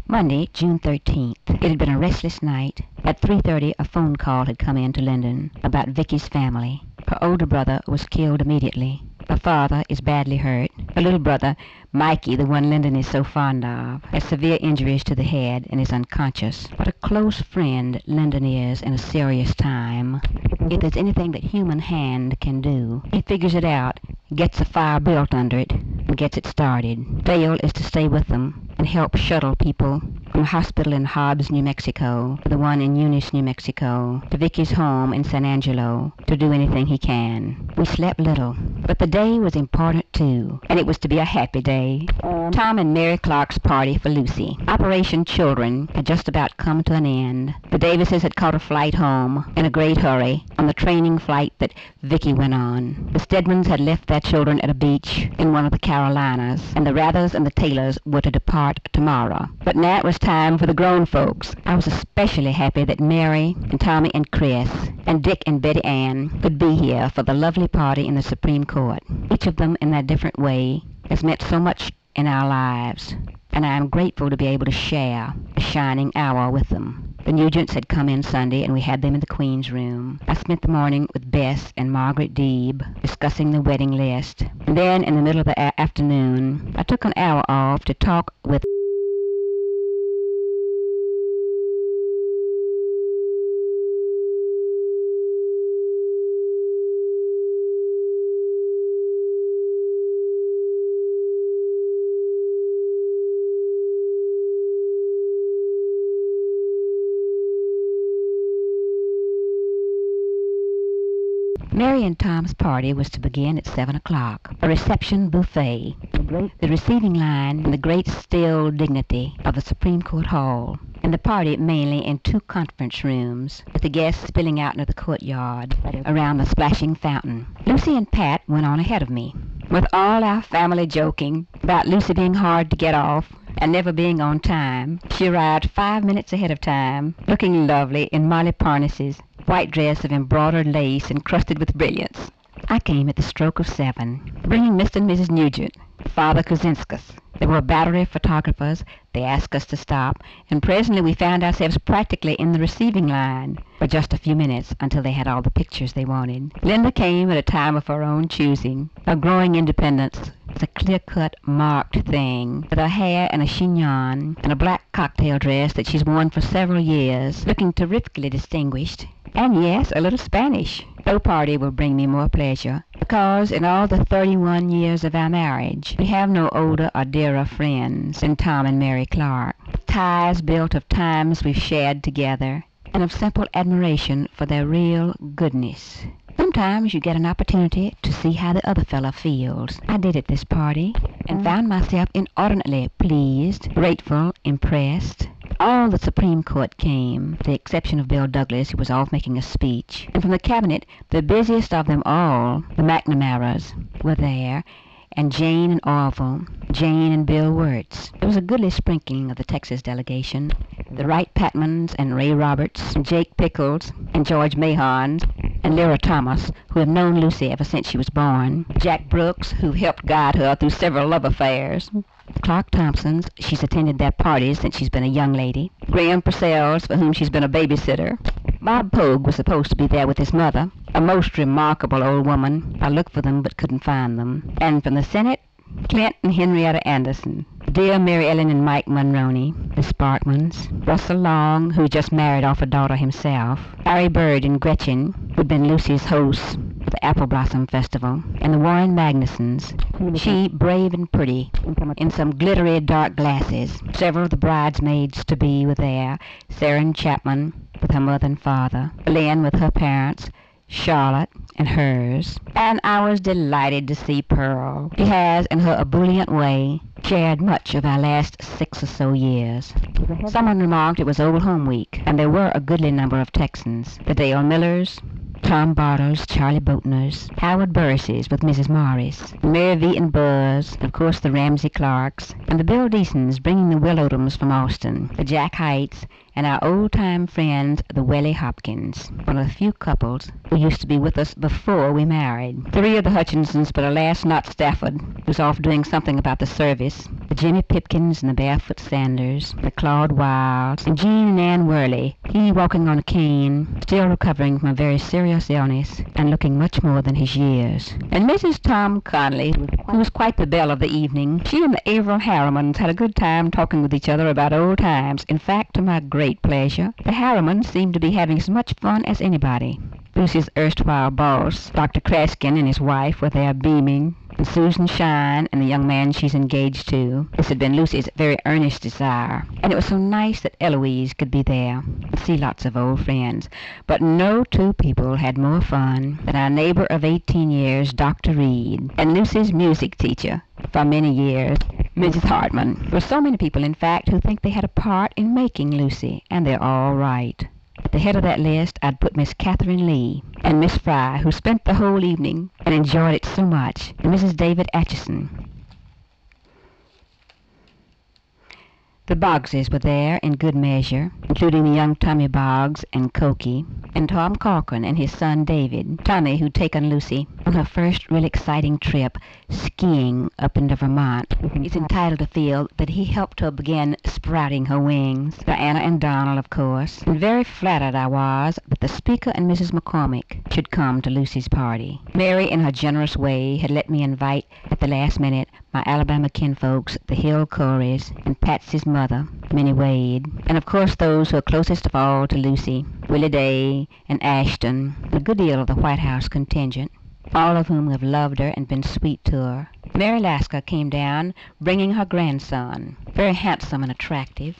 Monday, June 13th. It had been a restless night. At 3:30, a phone call had come in to Linden about Vicky's family. Her older brother was killed immediately. Her father is badly hurt. Her little brother, Mikey, the one Linden is so fond of, has severe injuries to the head and is unconscious. What a close friend Linden is in a serious time. If there's anything that human hand can do, he figures it out, gets a fire built under it, and gets it started. Dale is to stay with them and help shuttle people from the hospital in Hobbs, New Mexico, to the one in Eunice, New Mexico, to Vicky's home in San Angelo, to do anything he can. We slept little, but the day was important too, and it was to be a happy day. Tom and Mary Clark's party for Lucy. Operation Children had just about come to an end. The Davises had caught a flight home in a great hurry on the training flight that Vicky went on. The Stedmans had left their children at a beach in one of the Carolinas, and the Rathers and the Taylors were to depart tomorrow. But now it was time for the grown folks. I was especially happy that Mary and Tommy and Chris and Dick and Betty Ann could be here for the lovely party in the Supreme Court. Each of them in their different way has meant so much in our lives, and I am grateful to be able to share a shining hour with them. The Nugents had come in Sunday, and we had them in the Queen's room. I spent the morning with Bess and Margaret Deeb discussing the wedding list. And then, in the middle of the afternoon, I took an hour off to talk with Mary and Tom's party was to begin at 7 o'clock. A reception buffet, the receiving line, and the great still dignity of the Supreme Court Hall, and the party mainly in 2 conference rooms, with the guests spilling out into the courtyard around the splashing fountain. Lucy and Pat went on ahead of me, with all our family joking about Lucy being hard to get off and never being on time. She arrived 5 minutes ahead of time, looking lovely in Molly Parnas's white dress of embroidered lace encrusted with brilliants. I came at the stroke of 7, bringing Mr. and Mrs. Nugent, Father Kozinskis. There were a battery of photographers. They asked us to stop, and presently we found ourselves practically in the receiving line for just a few minutes until they had all the pictures they wanted. Linda came at a time of her own choosing. Her growing independence was a clear-cut, marked thing, with her hair in a chignon and a black cocktail dress that she's worn for several years, looking terrifically distinguished. And yes, a little Spanish. No party will bring me more pleasure, because in all the 31 years of our marriage, we have no older or dearer friends than Tom and Mary Clark. Ties built of times we've shared together, and of simple admiration for their real goodness. Sometimes you get an opportunity to see how the other fellow feels. I did at this party, and found myself inordinately pleased, grateful, impressed. All the Supreme Court came, with the exception of Bill Douglas, who was off making a speech. And from the cabinet, the busiest of them all, the McNamaras, were there, and Jane and Orville, Jane and Bill Wirtz. There was a goodly sprinkling of the Texas delegation, the Wright Patmans and Ray Roberts, and Jake Pickles, and George Mahons, and Lyra Thomas, who have known Lucy ever since she was born, Jack Brooks, who helped guide her through several love affairs, Clark Thompsons, she's attended their parties since she's been a young lady, Graham Purcells, for whom she's been a babysitter. Bob Pogue was supposed to be there with his mother, a most remarkable old woman. I looked for them but couldn't find them. And from the Senate, Clint and Henrietta Anderson, dear Mary Ellen and Mike Monroney, the Sparkmans, Russell Long, who just married off a daughter himself, Harry Bird and Gretchen, who'd been Lucy's hosts for the Apple Blossom Festival, and the Warren Magnusons, she brave and pretty, in some glittery dark glasses. Several of the bridesmaids-to-be were there, Sarah Chapman with her mother and father, Lynn with her parents, Charlotte and hers, and I was delighted to see Pearl. She has, in her ebullient way, shared much of our last 6 or so years. Someone remarked it was Old Home Week, and there were a goodly number of Texans. The Dale Millers, Tom Bartles, Charlie Boatners, Howard Burris's with Mrs. Morris, Mary V. and Buzz, and of course the Ramsey Clarks, and the Bill Deasons bringing the Will Odoms from Austin, the Jack Heights, and our old-time friends, the Welly Hopkins, one of the few couples who used to be with us before we married. 3 of the Hutchinsons, but alas not Stafford, who's off doing something about the service, the Jimmy Pipkins and the Barefoot Sanders, the Claude Wilds, and Jean and Ann Worley, he walking on a cane, still recovering from a very serious illness, and looking much more than his years. And Mrs. Tom Conley, who was quite the belle of the evening, she and the Averill Harrimans had a good time talking with each other about old times. In fact, to my great pleasure, the Harrimans seemed to be having as much fun as anybody. Lucy's erstwhile boss, Dr. Kraskin, and his wife were there beaming, and Susan Shine and the young man she's engaged to. This had been Lucy's very earnest desire, and it was so nice that Eloise could be there and see lots of old friends. But no 2 people had more fun than our neighbor of 18 years, Dr. Reed, and Lucy's music teacher for many years, Mrs. Hartman. There were so many people, in fact, who think they had a part in making Lucy, and they're all right. At the head of that list, I'd put Miss Catherine Lee and Miss Fry, who spent the whole evening and enjoyed it so much, and Mrs. David Atchison. The Boggses were there in good measure, including the young Tommy Boggs and Cokie, and Tom Corcoran and his son David. Tommy, who'd taken Lucy on her first real exciting trip skiing up into Vermont, is entitled to feel that he helped her begin sprouting her wings. Diana and Donald, of course. And very flattered I was that the Speaker and Mrs. McCormick should come to Lucy's party. Mary, in her generous way, had let me invite at the last minute my Alabama kinfolks, the Hill Coreys, and Patsy's mother, Minnie Wade, and of course those who are closest of all to Lucy, Willie Day and Ashton, and a good deal of the White House contingent, all of whom have loved her and been sweet to her. Mary Lasker came down, bringing her grandson, very handsome and attractive.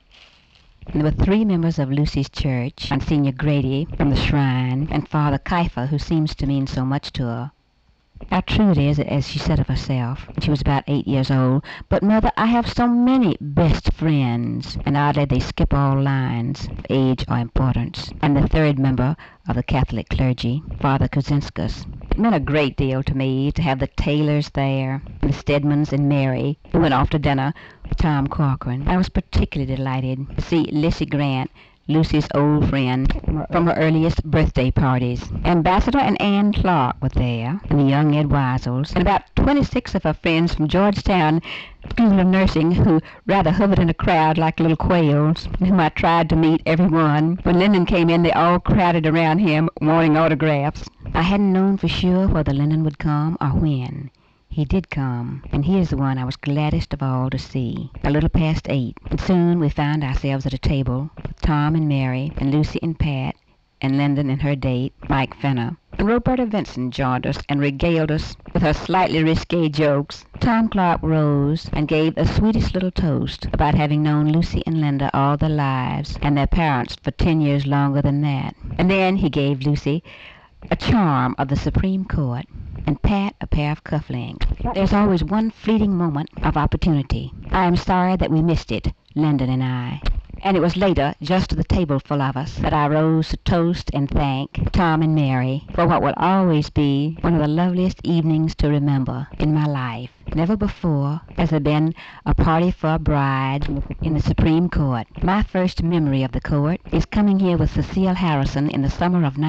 And there were 3 members of Lucy's church, Monsignor Grady from the Shrine, and Father Kiefer, who seems to mean so much to her. How true it is, as she said of herself, when she was about 8 years old, "But, Mother, I have so many best friends," and oddly they skip all lines of age or importance. And the 3rd member of the Catholic clergy, Father Kozinskis. It meant a great deal to me to have the Taylors there, and the Stedmans and Mary, who went off to dinner with Tom Corcoran. I was particularly delighted to see Lissy Grant, Lucy's old friend from her earliest birthday parties. Ambassador and Ann Clark were there, and the young Ed Weisels, and about 26 of her friends from Georgetown School of Nursing, who rather hovered in a crowd like little quails, and whom I tried to meet every one. When Lyndon came in, they all crowded around him, wanting autographs. I hadn't known for sure whether Lyndon would come or when. He did come, and he is the one I was gladdest of all to see. A little past 8, and soon we found ourselves at a table with Tom and Mary, and Lucy and Pat, and Lyndon and her date, Mike Fenner. And Roberta Vincent joined us and regaled us with her slightly risque jokes. Tom Clark rose and gave the sweetest little toast about having known Lucy and Linda all their lives, and their parents for 10 years longer than that. And then he gave Lucy a charm of the Supreme Court, and Pat a pair of cufflinks. There's always one fleeting moment of opportunity. I am sorry that we missed it, Lyndon and I. And it was later, just to the table full of us, that I rose to toast and thank Tom and Mary for what will always be one of the loveliest evenings to remember in my life. Never before has there been a party for a bride in the Supreme Court. My first memory of the court is coming here with Cecile Harrison in the summer of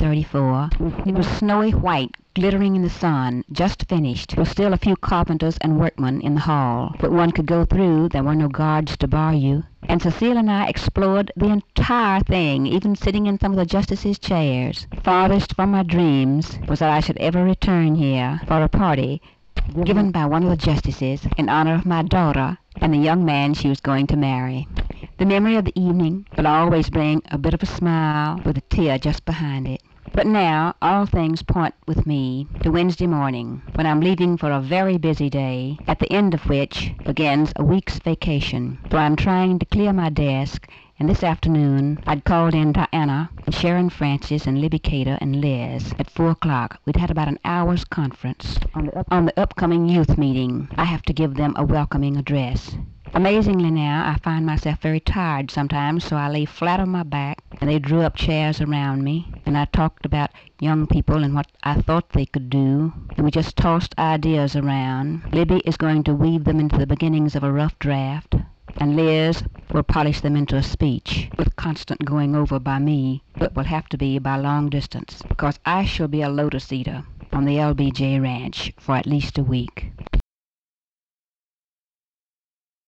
1934. It was snowy white, glittering in the sun, just finished. There were still a few carpenters and workmen in the hall, but one could go through. There were no guards to bar you. And Cecile and I explored the entire thing, even sitting in some of the justices' chairs. Farthest from my dreams was that I should ever return here for a party given by one of the justices in honor of my daughter and the young man she was going to marry. The memory of the evening will always bring a bit of a smile with a tear just behind it. But now all things point with me to Wednesday morning, when I'm leaving for a very busy day, at the end of which begins a week's vacation. So I'm trying to clear my desk, and this afternoon I'd called in Diana and Sharon Francis and Libby Cater and Liz at 4 o'clock. We'd had about an hour's conference on the upcoming youth meeting. I have to give them a welcoming address. Amazingly now, I find myself very tired sometimes, so I lay flat on my back and they drew up chairs around me, and I talked about young people and what I thought they could do, and we just tossed ideas around. Libby is going to weave them into the beginnings of a rough draft, and Liz will polish them into a speech, with constant going over by me, but will have to be by long distance, because I shall be a lotus eater on the LBJ ranch for at least a week.